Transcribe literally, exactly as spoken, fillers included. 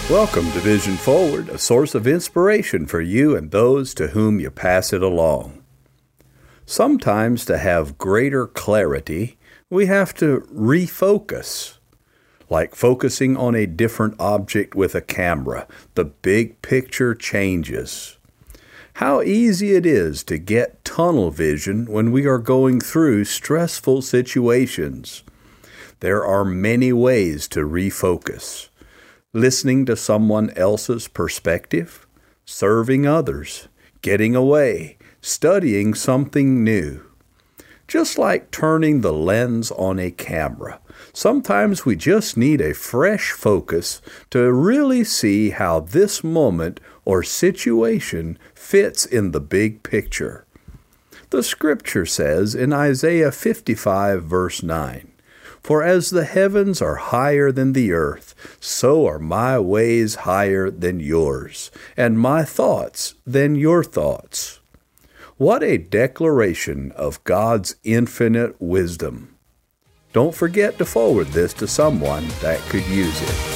Welcome to Vision Forward, a source of inspiration for you and those to whom you pass it along. Sometimes to have greater clarity, we have to refocus. Like focusing on a different object with a camera, the big picture changes. How easy it is to get tunnel vision when we are going through stressful situations. There are many ways to refocus. Listening to someone else's perspective, serving others, getting away, studying something new. Just like turning the lens on a camera, sometimes we just need a fresh focus to really see how this moment or situation fits in the big picture. The scripture says in Isaiah fifty-five, verse nine, "For as the heavens are higher than the earth, so are my ways higher than yours, and my thoughts than your thoughts." What a declaration of God's infinite wisdom. Don't forget to forward this to someone that could use it.